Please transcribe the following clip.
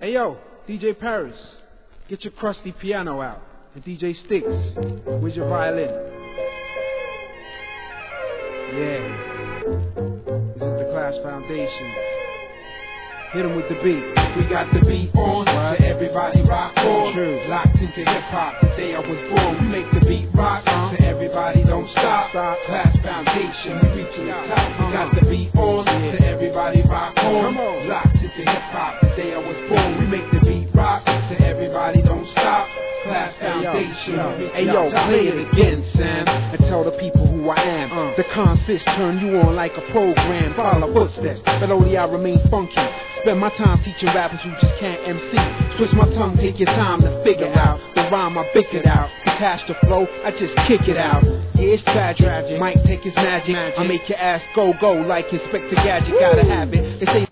Hey yo, DJ Paris, get your crusty piano out. And DJ Sticks, where's your violin? Yeah, this is the Class Foundation. Hit 'em with the beat. We got the beat on, right. So everybody rock on. True. Locked into hip-hop, the day I was born. We make the beat rock, so everybody don't stop. Class Foundation, we reaching the top. We got the beat on, so everybody rock on. Come on. Locked into hip-hop, the day I was born. We make the beat rock, so everybody don't stop. Class Foundation, Hey yo, play it again, Sam, and tell the people who I am. The consists turn you on like a program. Follow footsteps, but only I remain funky. Spend my time teaching rappers who just can't MC. Twist my tongue, take your time to figure out the rhyme I bick it out. To catch the flow, I just kick it out. Yeah, it's tragic. Mike take his magic. I make your ass go like Inspector Gadget. Gotta have it. They say